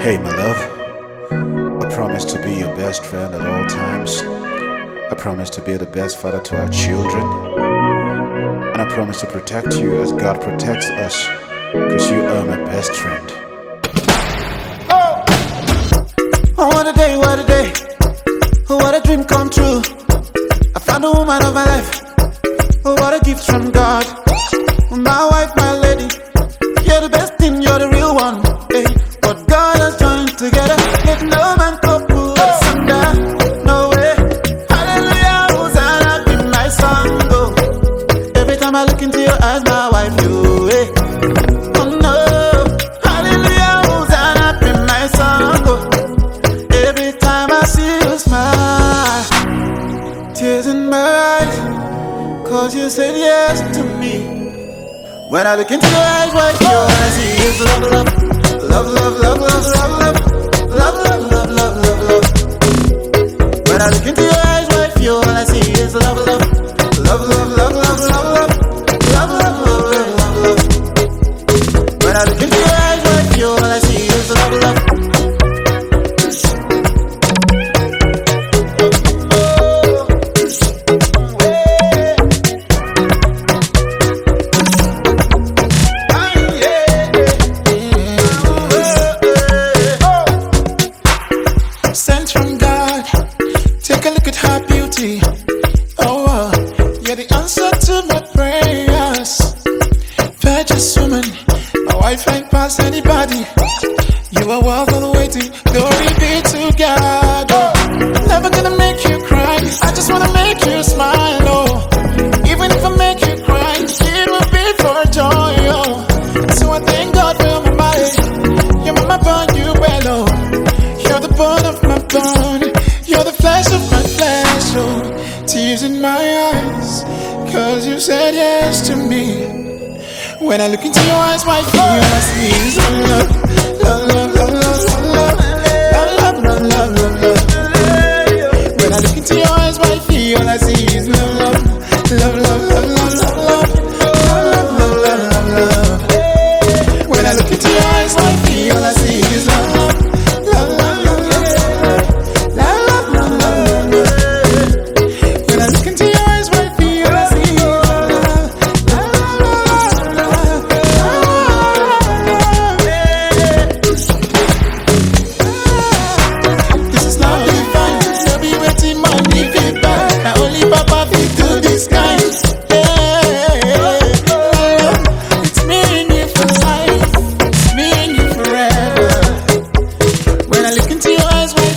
Hey, my love, I promise to be your best friend at all times. I promise to be the best father to our children. And I promise to protect you as God protects us, because you are my best friend. Oh, what a day, what a day. Oh, what a dream come true. I found the woman of my life. Oh, what a gift from God. My wife, my lady. You're the best thing, you're the real one. Hey, what God has joined together, let no man couple asunder. No way. Hallelujah, Hosanna, be my song, oh. Every time I look into your eyes, my wife, you, hey. Oh no. Hallelujah, Hosanna, be my song, oh. Every time I see you smile, tears in my eyes, 'cause you said yes to me. When I look into your eyes, what you I see is love, love, love, love, love, love, love, love, love, love, love, love, love. When I look into your eyes, what you I see is love, love, love, love, love, love, love, love, love, love, love, love, love. When I look into your eyes, what you I see is love, love. Sent from God, take a look at her beauty. Oh, you're the answer to my prayers. Virtuous woman, my wife ain't past anybody. You are worth all the waiting, glory be to God. Oh, never gonna make you cry, I just wanna make you smile. Oh, even if I make you cry, it will be for joy. Oh, so I thank God for my body. Your mama born you well, oh. You're the bone of my bone, you're the flesh of my flesh, oh. Tears in my eyes, 'cause you said yes to me. When I look into your eyes, my fear I see is love, love, love, love, love, love, love, love, love, love, love. When I look into your eyes, my fear I see is love, love, love, love, love, love, love, love, love, love, love, love, love. When I look into your eyes, my fear I see is love, love. When I look into your eyes,